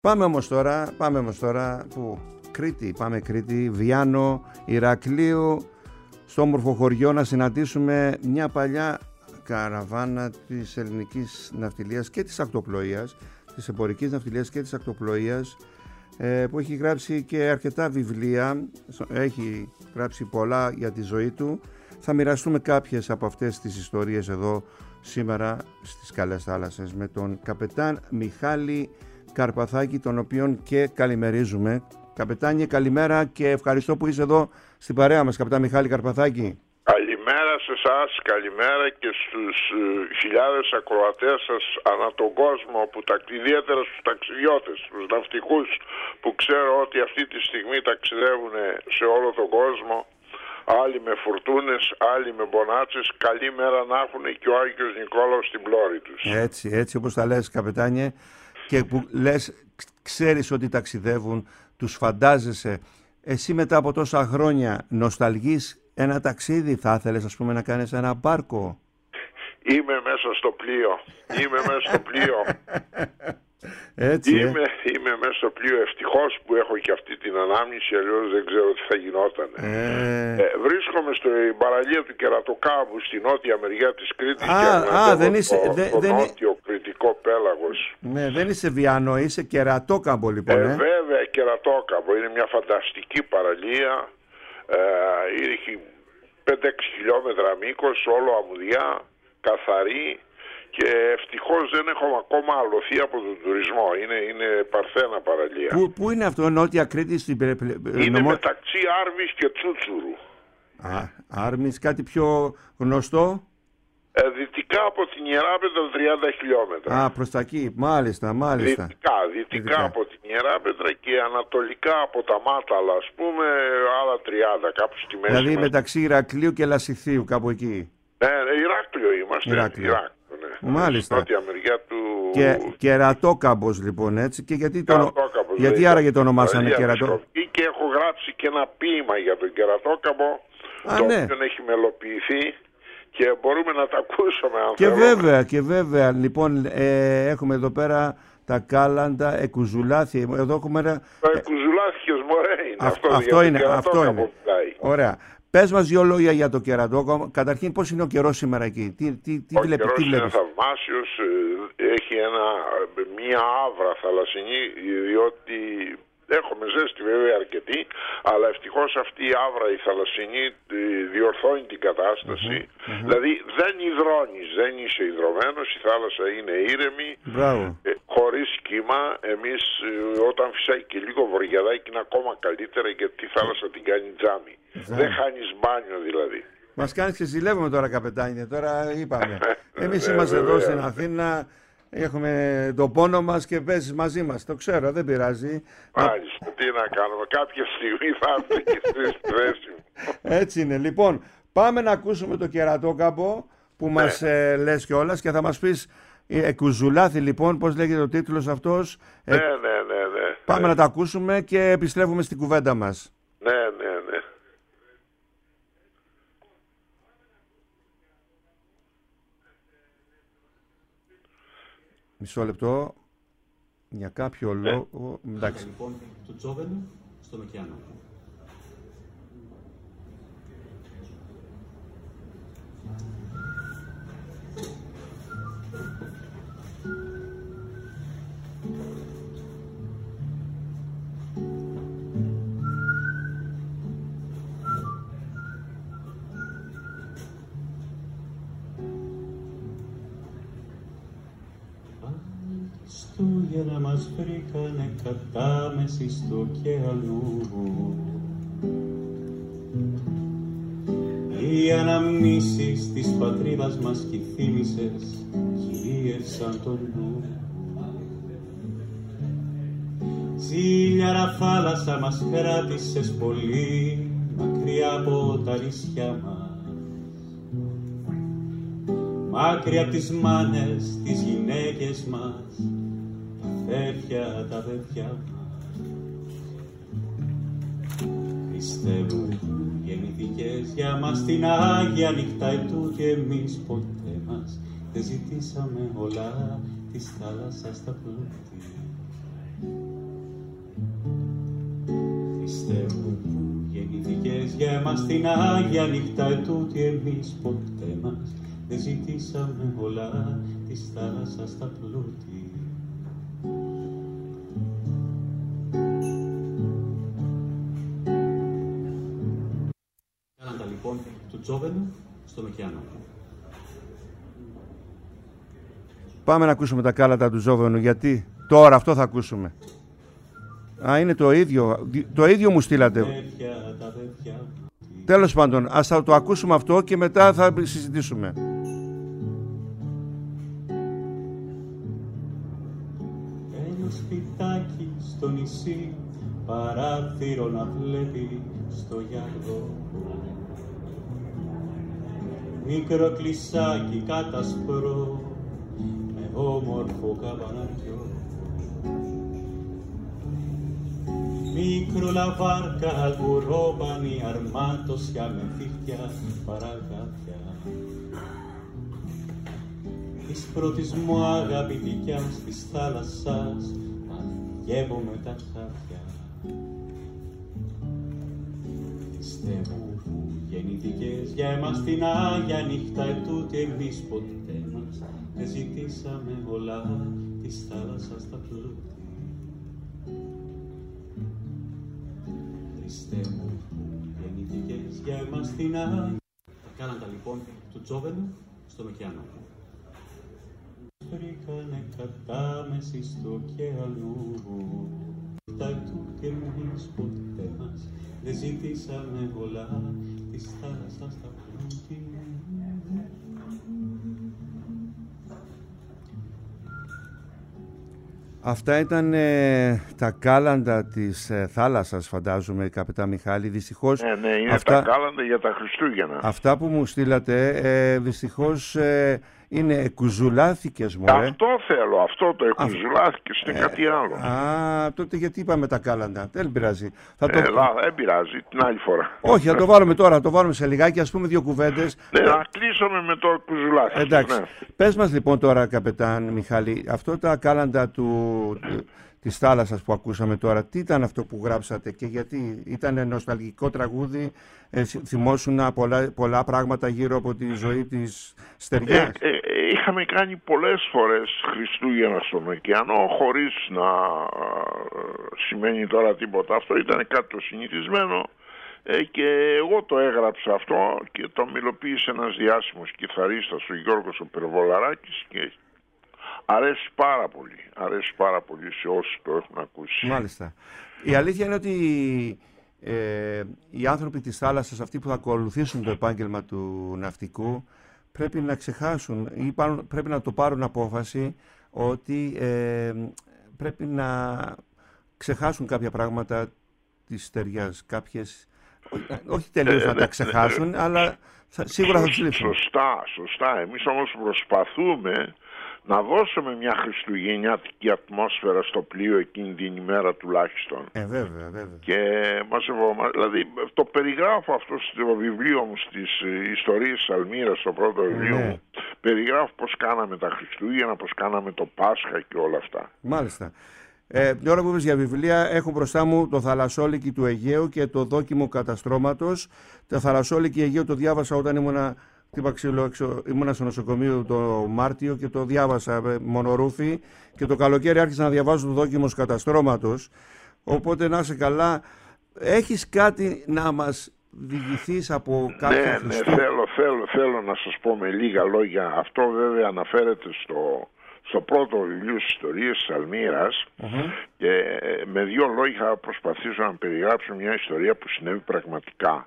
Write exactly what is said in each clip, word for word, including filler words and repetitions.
Πάμε όμως τώρα, πάμε όμως τώρα που Κρήτη, πάμε Κρήτη, Βιάνο, Ηρακλείου, στο όμορφο χωριό να συναντήσουμε μια παλιά καραβάνα της ελληνικής ναυτιλίας και της ακτοπλοείας, της εμπορικής ναυτιλίας και της ακτοπλοείας, που έχει γράψει και αρκετά βιβλία, έχει γράψει πολλά για τη ζωή του. Θα μοιραστούμε κάποιες από αυτές τις ιστορίες εδώ σήμερα στις Καλές Θάλασσες με τον καπετάν Μιχάλη Καρπαθάκη, τον οποίον και καλημερίζουμε. Καπετάνιε, καλημέρα και ευχαριστώ που είσαι εδώ στην παρέα μας, καπετάν Μιχάλη Καρπαθάκη. Καλημέρα σε εσάς, καλημέρα και στους uh, χιλιάδες ακροατές σας ανά τον κόσμο, που τα, ιδιαίτερα στους ταξιδιώτες, στους ναυτικούς που ξέρω ότι αυτή τη στιγμή ταξιδεύουν σε όλο τον κόσμο, άλλοι με φουρτούνες, άλλοι με μπονάτσες. Καλή μέρα να έχουν και ο Άγιος Νικόλαος στην πλώρη τους. Έτσι, έτσι όπως τα λες, καπετάνιε, και που λες, ξέρεις ότι ταξιδεύουν, τους φαντάζεσαι. Εσύ μετά από τόσα χρόνια νοσταλγείς ένα ταξίδι, θα ήθελες ας πούμε να κάνεις ένα μπάρκο? Είμαι μέσα στο πλοίο, είμαι μέσα στο πλοίο. Έτσι, είμαι, ε? είμαι μέσα στο πλοίο, ευτυχώς που έχω και αυτή την ανάμνηση, αλλιώς δεν ξέρω τι θα γινόταν. Ε... Ε, βρίσκομαι στην παραλία του Κερατοκάβου, στη νότια μεριά της Κρήτης. Α, και α δεν είσαι, το, δε, το δεν... νότιο κρητικό πέλαγος. Ναι, δεν είσαι Βιάνο, είσαι Κερατόκαμπο λοιπόν. Ε, ε? Βέβαια, Κερατόκαμπο είναι μια φανταστική παραλία. Ε, έχει πέντε έξι χιλιόμετρα μήκος, όλο αμμουδιά, καθαρή. Και ευτυχώς δεν έχουμε ακόμα αλωθεί από τον τουρισμό. Είναι, είναι παρθένα παραλία. Πού, πού είναι αυτό, Νότια Κρήτη? Στην... Είναι νομο... μεταξύ Άρμης και Τσούτσουρου. Α, Άρμης, κάτι πιο γνωστό? Ε, δυτικά από την Ιεράπετρα τριάντα χιλιόμετρα. Α, προς τα εκεί, μάλιστα, μάλιστα. Δυτικά, δυτικά, δυτικά από την Ιεράπετρα και ανατολικά από τα Μάταλα, ας πούμε, άλλα τριάντα, κάπου στη μέση. Δηλαδή μέσα. μεταξύ Ηρακλείου και Λασιθίου, κάπου εκεί. Ναι, Ηράκλειο είμαστε. Ηράκλειο. Ηράκλειο. Μάλιστα. Νότια μεριά του... Και Κερατόκαμπος λοιπόν, έτσι. Και γιατί, το... γιατί λέει, άραγε το ονομάσανε Κερατόκαμπο? Και έχω γράψει και ένα ποίημα για τον Κερατόκαμπο, Α, το ναι. οποίο έχει μελοποιηθεί και μπορούμε να τα ακούσουμε αν Και θέλουμε. βέβαια, και βέβαια. Λοιπόν, ε, έχουμε εδώ πέρα τα κάλαντα, εκουζουλάθη. Εδώ έχουμε... Το εκουζουλάθηκες μωρέ είναι. Α, αυτό αυτό είναι, αυτό είναι. Ωραία. Πες μας δύο λόγια για το Κερατόκαμπο. Καταρχήν, πώς είναι ο καιρός σήμερα εκεί? Τι, τι, τι ο βλέπεις? καιρός τι είναι βλέπεις? θαυμάσιος. Έχει ένα, μία άβρα θαλασσινή, διότι έχουμε ζέστη βέβαια αρκετή, αλλά ευτυχώς αυτή η άβρα η θαλασσινή διορθώνει την κατάσταση. Mm-hmm, mm-hmm. Δηλαδή δεν υδρώνεις, δεν είσαι υδρωμένος, η θάλασσα είναι ήρεμη, ε, χωρίς κύμα. Εμείς όταν φυσάει και λίγο βορειαδάκι είναι ακόμα καλύτερα, γιατί η θάλασσα την κάνει τζάμι. Mm-hmm. Δεν χάνεις μπάνιο δηλαδή. Μας κάνεις και ζηλεύουμε τώρα, καπετάνιε, τώρα είπαμε. Εμείς είμαστε εδώ στην Αθήνα, έχουμε τον πόνο μας και παίζεις μαζί μας. Το ξέρω, δεν πειράζει. Μάλιστα, τι να κάνουμε, κάποια στιγμή θα έρθει και στη θέση μου. Έτσι είναι. Λοιπόν, πάμε να ακούσουμε το Κερατόκαμπο που ναι. μας ε, λες κιόλας και θα μας πεις εκουζουλάθη λοιπόν, πώς λέγεται ο τίτλος αυτός. Ναι, ε, ναι, ναι, ναι. Πάμε ναι. να τα ακούσουμε και επιστρέφουμε στην κουβέντα μας. Ναι, ναι, ναι. Μισό λεπτό, για κάποιο ναι. λόγο... Εντάξει. Λοιπόν, του Τζόβεν στον ωκεανό. Χριστούγεννα μας βρήκανε κατάμεση στο ωκεανό. Οι αναμνήσεις της πατρίδας μας κι θύμησες κυρίευσαν τον νου. Ζήλιαρα θάλασσα μας κράτησες πολύ μακριά από τα νησιά μας, μακριά απ' τις μάνες, τις γυναίκες μας, τα αδέρφια, τα αδέρφια μας. Χριστέ μου, γεννηθήκες για μας την Άγια νύχτα ετού και εμείς ποτέ μας δεν ζητήσαμε όλα της θάλασσας τα πλούτη. Πιστεύω που γεννηθήκες για εμάς την Άγια νύχτα ετούτη, εμείς ποτέ μας δεν ζητήσαμε πολλά της θάλασσας στα πλούτη. Κάλαντα λοιπόν του Τζόβενου στον ωκεανό. Πάμε να ακούσουμε τα κάλατα του Τζόβενου, γιατί τώρα αυτό θα ακούσουμε. Α, είναι το ίδιο, το ίδιο μου στείλατε. Τέλος πάντων, ας θα το ακούσουμε αυτό και μετά θα συζητήσουμε. Ένα σπιτάκι στο νησί, παράθυρο να βλέπει στο γυαλό. Μικρό κλεισάκι κατασπρό, με όμορφο καμπαναριό. Μικρό λαβάρκα, κουρόπανη, αρμάτωσια με θύχτια παραγάπια. Της πρώτης μου αγαπητικιάς της θάλασσας ανηγεύομαι τα χάπια. Πιστεύω που γεννήθηκες για εμάς την Άγια νύχτα ετούτη, εμείς ποτέ μας δεν ζητήσαμε όλα της θάλασσας τα πλούτη. Πιστεύω που γεννήθηκες για εμάς την Άγια. Τα κάλαντα λοιπόν του Τζόβενου στον ωκεανό. Βρήκανε κατάμεση στο ωκεανό, τα τούτη εμείς ποτέ μας δεν ζητήσαμε όλα της θάλασσας τα πλούτη. Αυτά ήταν ε, τα κάλαντα της ε, θάλασσας, φαντάζομαι, καπετάν Μιχάλη. Δυστυχώς, ναι, ναι, είναι αυτά, τα κάλαντα για τα Χριστούγεννα. Αυτά που μου στείλατε, ε, δυστυχώς ε, είναι εκουζουλάθηκες, μωρέ. Αυτό θέλω, αυτό το εκουζουλάθηκες, είναι ε, κάτι άλλο. Α, τότε γιατί είπαμε τα κάλαντα, δεν πειράζει. Θα ε, το... λά, δεν πειράζει, την άλλη φορά. Όχι, θα το βάλουμε τώρα, θα το βάλουμε σε λιγάκι, ας πούμε δύο κουβέντες. Ναι, να κλείσουμε με το εκουζουλάθηκες. Εντάξει, ναι. Πες μας λοιπόν τώρα, καπετάν Μιχάλη, αυτό τα κάλαντα του... της θάλασσας που ακούσαμε τώρα, τι ήταν αυτό που γράψατε και γιατί? Ήταν νοσταλγικό τραγούδι, ε, θυμόσουνα πολλά, πολλά πράγματα γύρω από τη ζωή της στεριάς? Ε, ε, είχαμε κάνει πολλές φορές Χριστούγεννα στον ωκεανό χωρίς να σημαίνει τώρα τίποτα. Αυτό ήταν κάτι το συνηθισμένο ε, και εγώ το έγραψα αυτό και το μιλοποίησε ένας διάσημος κιθαρίστας, ο Γιώργος ο Περβολαράκης, και αρέσει πάρα πολύ, αρέσει πάρα πολύ σε όσοι το έχουν ακούσει. Μάλιστα. Η αλήθεια είναι ότι ε, οι άνθρωποι της θάλασσας, αυτοί που θα ακολουθήσουν το επάγγελμα του ναυτικού, πρέπει να ξεχάσουν ή πάρουν, πρέπει να το πάρουν απόφαση ότι ε, πρέπει να ξεχάσουν κάποια πράγματα της στεριάς, κάποιες, όχι τελείως ε, να ε, τα ξεχάσουν, ε, ε, αλλά θα, σίγουρα θα τους λείψουν. Σωστά, σωστά. Εμείς όμως προσπαθούμε να δώσουμε μια χριστουγεννιάτικη ατμόσφαιρα στο πλοίο εκείνη την ημέρα τουλάχιστον. Ε, βέβαια, βέβαια. Και μαζεύω, δηλαδή το περιγράφω αυτό στο βιβλίο μου, στις ιστορίες της Αλμύρας, στο πρώτο βιβλίο ναι. μου. Περιγράφω πώς κάναμε τα Χριστούγεννα, πώς κάναμε το Πάσχα και όλα αυτά. Μάλιστα. Ε, την ώρα που είπες για βιβλία, έχω μπροστά μου το Θαλασσόλικη του Αιγαίου και το Δόκιμο Καταστρώματος. Το Θαλασσόλικη Αιγαίου το διάβασα όταν ήμουνα... Ήμουνα στο νοσοκομείο το Μάρτιο και το διάβασα μονορούφι και το καλοκαίρι άρχισα να διαβάζω το Δόκιμο Καταστρώματος. Οπότε να είσαι καλά. Έχεις κάτι να μας διηγηθείς από κάποια ναι, Χριστού? Ναι, θέλω, θέλω, θέλω να σας πω με λίγα λόγια. Αυτό βέβαια αναφέρεται στο, στο πρώτο βιβλίο της ιστορίας της Αλμύρας uh-huh. και με δύο λόγια θα προσπαθήσω να περιγράψω μια ιστορία που συνέβη πραγματικά.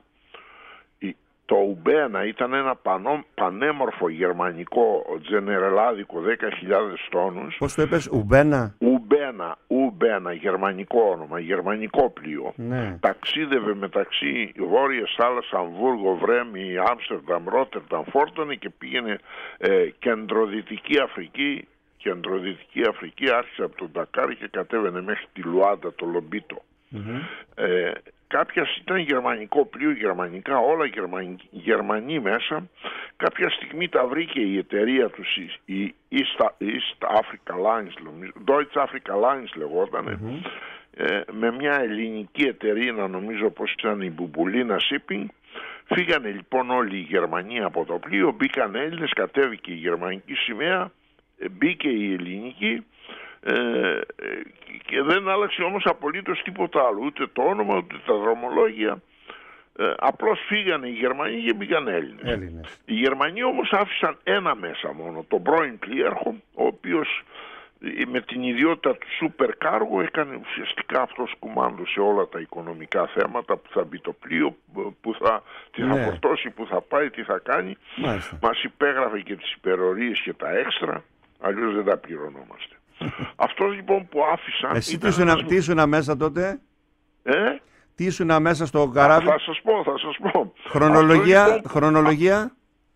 Το Ουμπένα ήταν ένα πανό, πανέμορφο γερμανικό τζενερελάδικο δέκα χιλιάδες τόνους. Πώς το είπες, Ουμπένα? Ουμπένα, Ουμπένα, γερμανικό όνομα, γερμανικό πλοίο. Ναι. Ταξίδευε μεταξύ Βόρειας Θάλασσας, Αμβούργο, Βρέμι, Άμστερνταμ, Ρότερνταμ, Φόρτωνε και πήγαινε ε, κεντροδυτική Αφρική. Κεντροδυτική Αφρική άρχισε από τον Ντακάρ και κατέβαινε μέχρι τη Λουάντα, το Λομπίτο. Mm-hmm. Ε, Κάποια ήταν γερμανικό πλοίο, γερμανικά, όλα γερμανικοί, Γερμανοί μέσα. Κάποια στιγμή τα βρήκε η εταιρεία τους, η East, East Africa Lines, Deutsche Africa Lines λεγότανε, mm-hmm. ε, με μια ελληνική εταιρεία, νομίζω πως ήταν η Μπουμπουλίνα Shipping. Φύγανε λοιπόν όλοι οι Γερμανοί από το πλοίο, μπήκαν Έλληνες, κατέβηκε η γερμανική σημαία, μπήκε η ελληνική, ε, και δεν άλλαξε όμως απολύτως τίποτα άλλο, ούτε το όνομα ούτε τα δρομολόγια. Ε, απλώς φύγανε οι Γερμανοί και μπήκαν Έλληνες. Έλληνες. Οι Γερμανοί όμως άφησαν ένα μέσα μόνο, τον πρώην πλοίαρχο, ο οποίος με την ιδιότητα του σούπερ κάργο έκανε ουσιαστικά αυτός κουμάντο σε όλα τα οικονομικά θέματα, που θα μπει το πλοίο, που θα, τι θα Ναι. φορτώσει, που θα πάει, τι θα κάνει. Μάλιστα. Μας υπέγραφε και τις υπερορίες και τα έξτρα, αλλιώς δεν τα πληρωνόμαστε. Αυτός λοιπόν που άφησαν... Εσύ τι ήταν ήσουν, ένας... τι ήσουν μέσα τότε? Ε? Τι ήσουν μέσα στο καράβι? Θα σας πω, θα σας πω. Χρονολογία, Αυτό, λοιπόν, χρονολογία.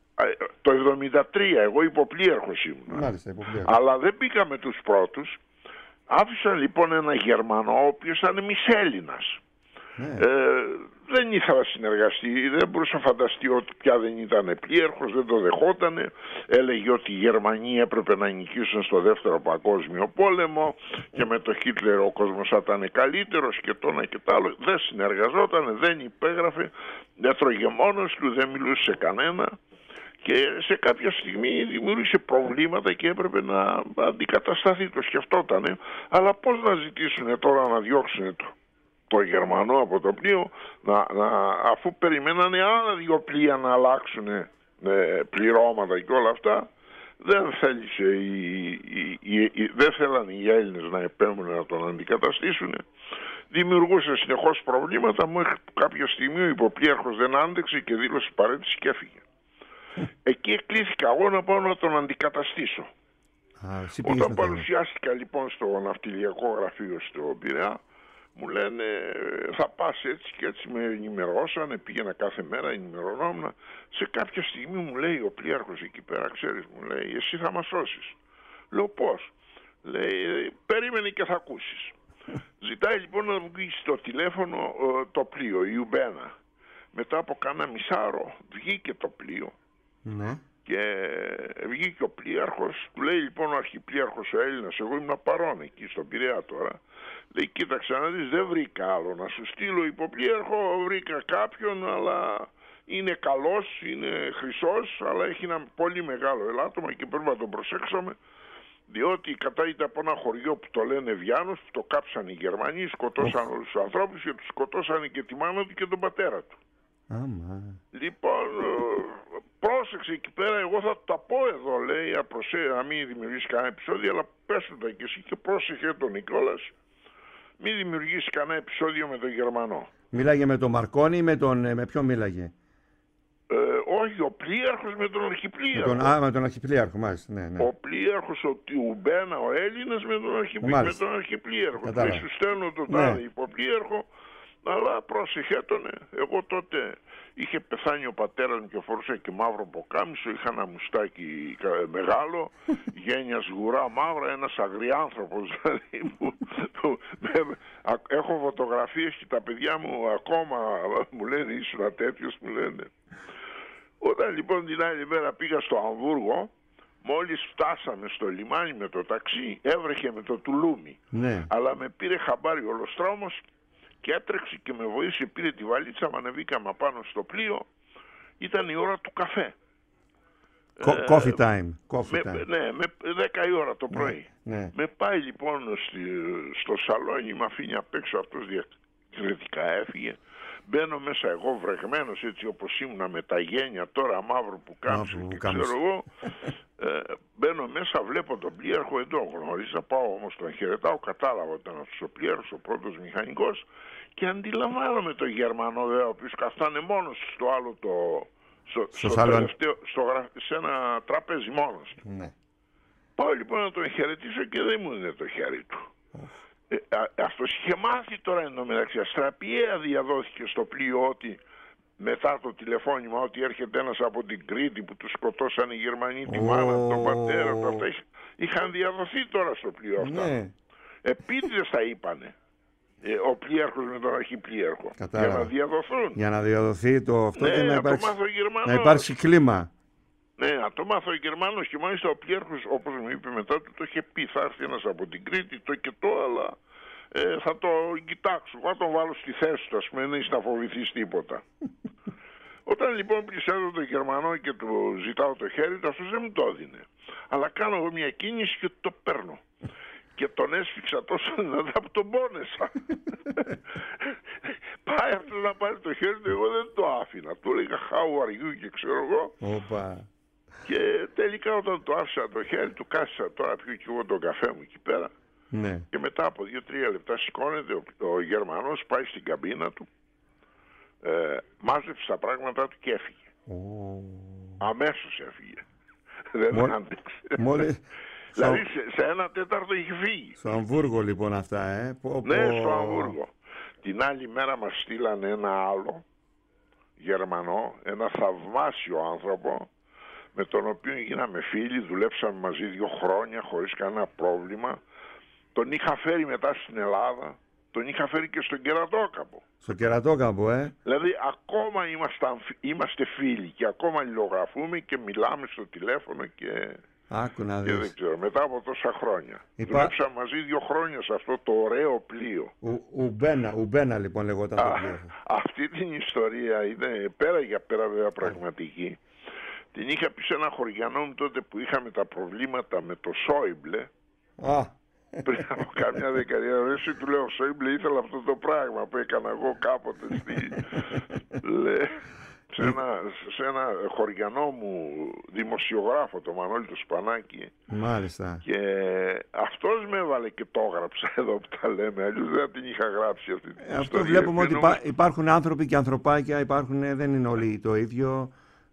το εβδομήντα τρία, εγώ υποπλοίαρχος ήμουν. Μάλιστα, υποπλοίαρχος. Αλλά δεν πήγαμε τους πρώτους. Άφησαν λοιπόν ένα Γερμανό, ο οποίος ήταν μισέλληνας. Ναι. Ε, δεν ήθελα να συνεργαστεί, δεν μπορούσα να φανταστεί ότι πια δεν ήταν πλοίαρχος, δεν το δεχότανε. Έλεγε ότι οι Γερμανοί έπρεπε να νικήσουν στο δεύτερο παγκόσμιο πόλεμο και με το Χίτλερ ο κόσμος θα ήταν καλύτερος και το ένα και το άλλο. Δεν συνεργαζότανε, δεν υπέγραφε, έτρωγε μόνος του, δεν μιλούσε σε κανένα. Και σε κάποια στιγμή δημιούργησε προβλήματα και έπρεπε να αντικατασταθεί, το σκεφτότανε. Αλλά πώς να ζητήσουν τώρα να διώξουν το, το Γερμανό από το πλοίο, να, να, αφού περιμένανε άλλα δύο πλοία να αλλάξουν ε, πληρώματα και όλα αυτά. Δεν θέλησε η, η, η, η, δεν θέλανε οι Έλληνες να επέμβουν να τον αντικαταστήσουν. Δημιουργούσε συνεχώς προβλήματα. Μέχρι κάποια στιγμή ο υποπλοίαρχος δεν άντεξε και δήλωσε παρέτηση και έφυγε. Εκεί εκλήθηκα εγώ να πάω να τον αντικαταστήσω. Α, Όταν παρουσιάστηκα λοιπόν στο ναυτιλιακό γραφείο στο Πειραιά, μου λένε θα πας έτσι και έτσι, με ενημερώσανε, πήγαινα κάθε μέρα, ενημερωνόμουν. Σε κάποια στιγμή μου λέει ο πλοίαρχος εκεί πέρα, ξέρεις, μου λέει, εσύ θα μας σώσεις. Λέω πώς? Λέει, περίμενε και θα ακούσεις. Ζητάει λοιπόν να μου βγει στο τηλέφωνο το πλοίο, η Ουμπένα. Μετά από κάνα μισάρο βγήκε το πλοίο. Ναι. Και βγήκε ο πλοίαρχος, του λέει λοιπόν ο αρχιπλοίαρχος ο Έλληνας, εγώ ήμουν παρόν εκεί στον Πειραιά τώρα, λέει κοίταξε να δεις, δεν βρήκα άλλο να σου στείλω υποπλοίαρχο, βρήκα κάποιον αλλά είναι καλός, είναι χρυσός, αλλά έχει ένα πολύ μεγάλο ελάττωμα και πρέπει να τον προσέξουμε, διότι κατάγεται από ένα χωριό που το λένε Βιάνος, που το κάψαν οι Γερμανοί, σκοτώσαν oh. όλους τους ανθρώπους και τους σκοτώσαν και τη μάνα του και τον πατέρα του. Άμα. Λοιπόν, πρόσεξε εκεί πέρα, εγώ θα τα πω εδώ, λέει, να μην δημιουργήσει κανένα επεισόδιο, αλλά πες του τα και εσύ και πρόσεχε τον Νικόλας, μην δημιουργήσει κανένα επεισόδιο με τον Γερμανό. Μίλαγε με τον Μαρκόνι ή με τον, με ποιον μίλαγε? Ε, όχι, ο πλοίαρχος με τον αρχιπλοίαρχο. Με τον, α, με τον αρχιπλοίαρχο, μάλιστα, ναι, ναι. Ο πλοίαρχος, ο Ουμπένα, ο Έλληνας με τον, αρχιπλή, με τον αρχιπλοίαρχο. Και σου στέλνω τον τάδε ναι. υποπλοίαρχο, αλλά πρόσεχε τον, εγώ τότε είχε πεθάνει ο πατέρας μου και φορούσα και μαύρο ποκάμισο, είχα ένα μουστάκι μεγάλο, γένεια σγουρά μαύρα, ένας αγριάνθρωπος δηλαδή, που, που, έχω φωτογραφίες και τα παιδιά μου ακόμα μου λένε ήσουν τέτοιος, μου λένε. Όταν λοιπόν την άλλη μέρα πήγα στο Αμβούργο, μόλις φτάσαμε στο λιμάνι με το ταξί, έβρεχε με το τουλούμι, ναι. αλλά με πήρε χαμπάρι ο Λοστρόμος και έτρεξε και με βοήθησε, πήρε τη βαλίτσα, μα ανεβήκαμε πάνω στο πλοίο, ήταν η ώρα του καφέ. Co- coffee time. Coffee με, time. Ναι, με δέκα η ώρα το πρωί. Ναι, ναι. Με πάει λοιπόν στη, στο σαλόνι, με αφήνει απ' έξω, αυτός διακριτικά έφυγε. Μπαίνω μέσα εγώ βρεγμένος έτσι όπως ήμουνα με τα γένια τώρα μαύρο που κάμψε και ξέρω εγώ. Ε, μπαίνω μέσα, βλέπω τον πλοίαρχο, δεν τον γνώριζα, πάω όμως τον χαιρετάω, κατάλαβα ότι ήταν αυτός ο πλοίαρχος, ο πρώτος μηχανικός και αντιλαμβάνομαι τον Γερμανό βέβαια, ο οποίος καθάνε μόνος στο άλλο το... Στο, στο, στο τελευταίο, στο, σε ένα τραπέζι μόνος του. Ναι. Πάω λοιπόν να τον χαιρετήσω και δεν μου είναι το χέρι του. Oh. Ε, α, αυτός είχε μάθει τώρα εντωμεταξύ, αστραπιαία διαδόθηκε στο πλοίο ότι μετά το τηλεφώνημα ότι έρχεται ένας από την Κρήτη που του σκοτώσαν οι Γερμανοί, τη oh. μάνα, τον πατέρα του, αυτά είχαν διαδοθεί τώρα στο πλοίο αυτά. Ναι. Επίτηδες τα είπανε. Ε, ο πλοίαρχος με τον αρχιπλοίαρχο. Κατάλαβα. Για να διαδοθούν. Για να διαδοθεί το αυτό ναι, και να υπάρξει, να υπάρξει κλίμα. Ναι, να το μάθω ο Γερμανός και μάλιστα ο πλοίαρχος, όπως μου είπε μετά του, το είχε πει, θα έρθει ένας από την Κρήτη, το και το, αλλά ε, θα το κοιτάξω, θα τον βάλω στη θέση του, ας πούμε, δεν είσαι να φοβηθείς τίποτα. Όταν λοιπόν πλησιάζω τον Γερμανό και του ζητάω το χέρι του, αυτός δεν μου το έδινε. Αλλά κάνω εγώ μια κίνηση και το παίρνω. Και τον έσφιξα τόσο δυνατά που τον πόνεσα. Πάει αυτό να πάρει το χέρι του, εγώ δεν το άφηνα. Του έλεγα how are you και ξέρω εγώ. Οπα. Και τελικά όταν το άφησα το χέρι του, κάθισα τώρα πιω και εγώ τον καφέ μου εκεί πέρα. Ναι. Και μετά από δύο τρία λεπτά σηκώνεται ο, ο Γερμανός, πάει στην καμπίνα του, ε, μάζεψε τα πράγματα του και έφυγε. Oh. Αμέσως έφυγε. Δεν Μόλι... άντεξε. Μόλι... Δηλαδή σε, σε ένα τέταρτο είχε φύγει. Στο Αμβούργο λοιπόν αυτά, ε. Πω, πω. Ναι, στο Αμβούργο. Την άλλη μέρα μας στείλανε ένα άλλο Γερμανό, ένα θαυμάσιο άνθρωπο, με τον οποίο γίναμε φίλοι, δουλέψαμε μαζί δύο χρόνια χωρίς κανένα πρόβλημα. Τον είχα φέρει μετά στην Ελλάδα, τον είχα φέρει και στον Κερατόκαμπο. Στο Κερατόκαμπο, ε. Δηλαδή ακόμα είμαστε, είμαστε φίλοι και ακόμα αλληλογραφούμε και μιλάμε στο τηλέφωνο και... Άκου να και δεις. δεν ξέρω, μετά από τόσα χρόνια. Υπά... Δουλέψαμε μαζί δύο χρόνια σε αυτό το ωραίο πλοίο. Ο, ουμπένα, ουμπένα λοιπόν λεγόταν το πλοίο. Αυτή την ιστορία είναι πέρα για πέρα βέβαια πραγματική. Την είχα πει σε ένα χωριανό μου τότε που είχαμε τα προβλήματα με το Σόιμπλε. Α. Πριν από καμιά δεκαετία, εσύ του λέω, Σόιμπλε ήθελα αυτό το πράγμα που έκανα εγώ κάποτε στη... Λέ, σε, ένα, σε ένα χωριανό μου δημοσιογράφο, το Μανώλη του Σπανάκη. Μάλιστα. Και αυτός με έβαλε και το έγραψα εδώ που τα λέμε, αλλιώς δεν την είχα γράψει αυτή την ε, ιστορία. Αυτό βλέπουμε ότι υπά, υπάρχουν άνθρωποι και ανθρωπάκια, υπάρχουν, δεν είναι όλοι το ίδιο.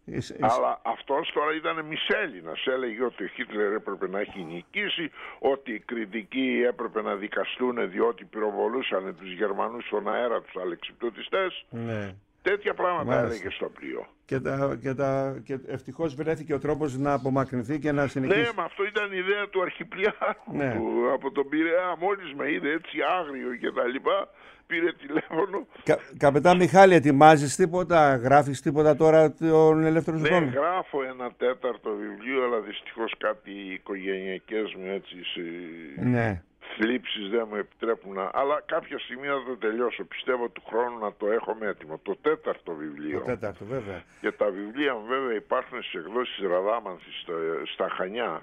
Αλλά αυτός τώρα ήταν μισέλληνας. Έλεγε ότι ο Χίτλερ έπρεπε να έχει νικήσει, ότι οι κριτικοί έπρεπε να δικαστούν διότι πυροβολούσαν τους Γερμανούς στον αέρα, τους αλεξιπτωτιστές. Ναι. Τέτοια πράγματα Μάλιστα. έλεγε στο πλοίο. Και, τα, και, τα, και ευτυχώς βρέθηκε ο τρόπος να απομακρυνθεί και να συνεχίσει. Ναι, μα αυτό ήταν η ιδέα του αρχιπλιάρχου, ναι. του, από τον Πειραιά. Μόλις με είδε έτσι άγριο και τα λοιπά, πήρε τηλέφωνο. Κα, καπετάν Μιχάλη, ετοιμάζεις τίποτα, γράφεις τίποτα τώρα τον ελεύθερο σου χρόνο? Ναι, γράφω ένα τέταρτο βιβλίο, αλλά δυστυχώς κάτι οικογενειακές μου έτσι ναι. θλίψεις δεν μου επιτρέπουν να... Αλλά κάποια στιγμή θα το τελειώσω. Πιστεύω του χρόνου να το έχω έτοιμο. Το τέταρτο βιβλίο. Το τέταρτο, βέβαια. Και τα βιβλία μου βέβαια υπάρχουν στις εκδόσεις Ραδάμανθης στα, στα Χανιά.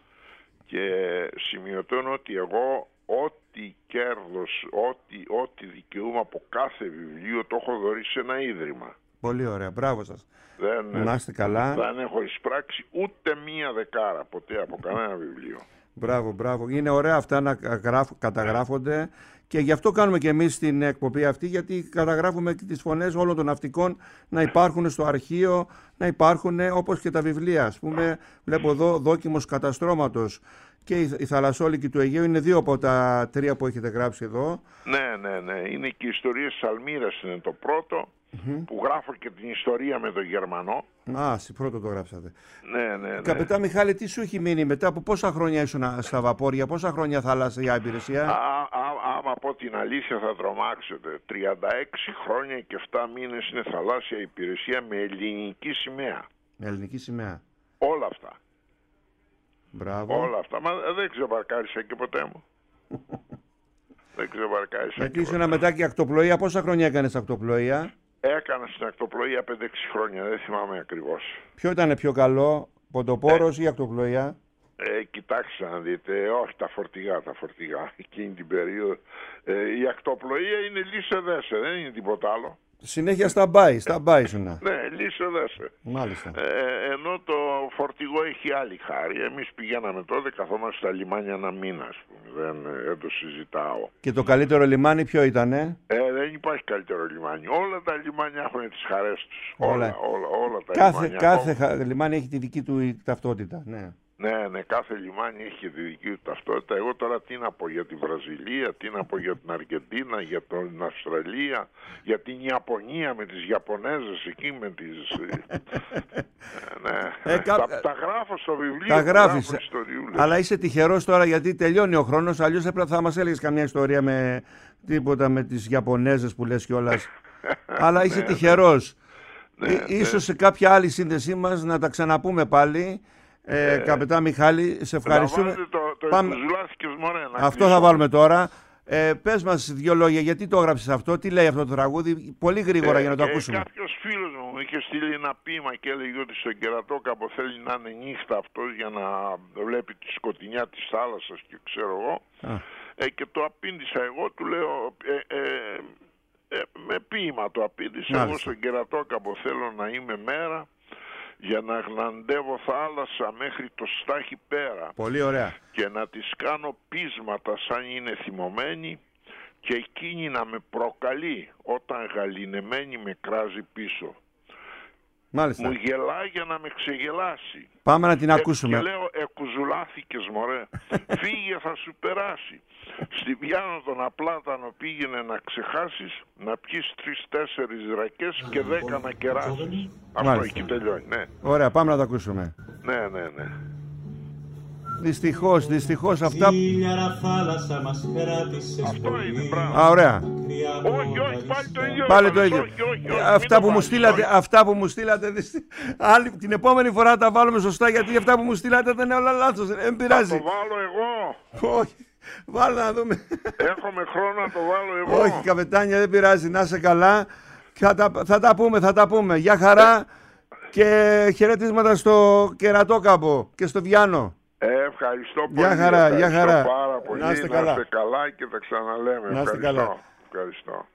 Και σημειωτώνω ότι εγώ ό,τι κέρδος, ό,τι, ό,τι δικαιούμαι από κάθε βιβλίο το έχω δωρήσει σε ένα ίδρυμα. Πολύ ωραία, μπράβο σας. Δεν, να είστε καλά. Δεν έχω εισπράξει ούτε μία δεκάρα ποτέ από κανένα βιβλίο. Μπράβο, μπράβο. Είναι ωραία αυτά να καταγράφονται και γι' αυτό κάνουμε και εμείς την εκπομπή αυτή, γιατί καταγράφουμε και τις φωνές όλων των ναυτικών να υπάρχουν στο αρχείο, να υπάρχουν όπως και τα βιβλία. Ας πούμε, βλέπω εδώ δόκιμος καταστρώματος και η θαλασσόλικη του Αιγαίου είναι δύο από τα τρία που έχετε γράψει εδώ. Ναι, ναι, ναι. Είναι και η ιστορία της Αλμύρας είναι το πρώτο. Mm-hmm. Που γράφω και την ιστορία με τον Γερμανό. Α, εσύ πρώτο το γράψατε. Ναι, ναι, ναι. Καπετάν Μιχάλη, τι σου έχει μείνει μετά από πόσα χρόνια ήσουν στα βαπόρια, πόσα χρόνια θαλάσσια υπηρεσία? Α, α, άμα πω την αλήθεια θα τρομάξετε. τριάντα έξι χρόνια και επτά μήνες είναι θαλάσσια υπηρεσία με ελληνική σημαία. Με ελληνική σημαία. Όλα αυτά. Μπράβο. Όλα αυτά. Μα δεν ξεβαρκάρισα και ποτέ μου. Δεν ξεβαρκάρισα. Γιατί ήσουν μετά και ακτοπλοεία. Πόσα χρόνια έκανες ακτοπλοεία? Έκανα στην ακτοπλοεία πέντε έξι χρόνια, δεν θυμάμαι ακριβώς. Ποιο ήταν πιο καλό, ποντοπόρος ε, ή ακτοπλοεία? Ε, κοιτάξτε να δείτε, όχι τα φορτηγά, τα φορτηγά εκείνη την περίοδο. Ε, η ακτοπλοεία είναι λύσε δέσε, δεν είναι τίποτα άλλο. Συνέχεια στα μπάι, στα μπάι σου να. Ναι, λύσε δέσε. Μάλιστα. Ε, ενώ το φορτηγό έχει άλλη χάρη. Εμείς πηγαίναμε τότε, καθόμαστε στα λιμάνια ένα μήνα, ας πούμε. Δεν, δεν το συζητάω. Και το καλύτερο λιμάνι ποιο ήτανε? Ε, δεν υπάρχει καλύτερο λιμάνι. Όλα τα λιμάνια έχουν τις χαρές τους. Όλα, όλα, όλα, όλα τα κάθε, λιμάνια. Κάθε χα... λιμάνι έχει τη δική του ταυτότητα, ναι. Ναι, ναι, κάθε λιμάνι έχει τη δική του ταυτότητα. Εγώ τώρα τι να πω για τη Βραζιλία, τι να πω για την Αργεντίνα, για την Αυστραλία, για την Ιαπωνία με τις Ιαπωνέζες εκεί με τις... ναι, ε, κα... τα, τα γράφω στο βιβλίο. Τα γράφεις, ιστοριούλες. Αλλά είσαι τυχερός τώρα γιατί τελειώνει ο χρόνος, αλλιώς θα μας έλεγες καμιά ιστορία με τίποτα με τις Ιαπωνέζες που λες κιόλας. Αλλά είσαι ναι, τυχερός. Ναι, ναι. Ίσως σε κάποια άλλη σύνδεσή μας να τα ξαναπούμε πάλι. Ε, ε, Καπετάν Μιχάλη, σε ευχαριστούμε. Το, το Πάμε... μωρέ, Αυτό θα βάλουμε τώρα. Ε, πες μας δύο λόγια, γιατί το έγραψες αυτό, τι λέει αυτό το τραγούδι, πολύ γρήγορα ε, για να το ε, ακούσουμε. Κάποιος φίλος μου είχε στείλει ένα ποίημα και έλεγε ότι στον Κερατόκαπο θέλει να είναι νύχτα αυτός για να βλέπει τη σκοτεινιά της θάλασσας και ξέρω εγώ. Ε, και το απήντησα εγώ, του λέω, ε, ε, ε, με ποίημα το απήντησα. Μάλιστα. Εγώ στον Κερατόκαπο θέλω να είμαι μέρα για να γναντεύω θάλασσα μέχρι το στάχι πέρα. Πολύ ωραία. Και να της κάνω πείσματα σαν είναι θυμωμένη και εκείνη να με προκαλεί όταν γαληνεμένη με κράζει πίσω. Μάλιστα. Μου γελά για να με ξεγελάσει. Πάμε να την ε, ακούσουμε. Και λέω, εκουζουλάθηκες μωρέ, φύγε θα σου περάσει. Στη Βιάνο τον Απλάτανο πήγαινε να ξεχάσεις, να πιεις τρεις-τέσσερις ρακές και δέκα να κεράσεις. Αυτό εκεί τελειώνει, ναι. Ωραία, πάμε να το ακούσουμε. Ναι, ναι, ναι. Δυστυχώς, δυστυχώς αυτά... Αυτό είναι, μπράβο. Α, ωραία. Όχι, όχι, πάλι το ίδιο. Πάλι το ίδιο. Όχι, όχι, όχι, αυτά, που μου στείλατε, αυτά που μου στείλατε, άλλη, την επόμενη φορά τα βάλουμε σωστά, γιατί αυτά που μου στείλατε ήταν όλα λάθος. Δεν πειράζει. Θα το βάλω εγώ. Όχι, βάλω να δούμε. Έχουμε χρόνο να το βάλω εγώ. Όχι, καπετάνια, δεν πειράζει. Να είσαι καλά. Θα τα, θα τα πούμε, θα τα πούμε. Γεια χαρά και χαιρετίσματα στο Κερατόκαπο και στο Βιάνο. Ε, ευχαριστώ πολύ. Γεια χαρά, γεια χαρά. Πάρα πολύ. Να είστε καλά. Να είστε καλά και τα ξαναλέμε. Να είστε ευχαριστώ. καλά. Ευχαριστώ.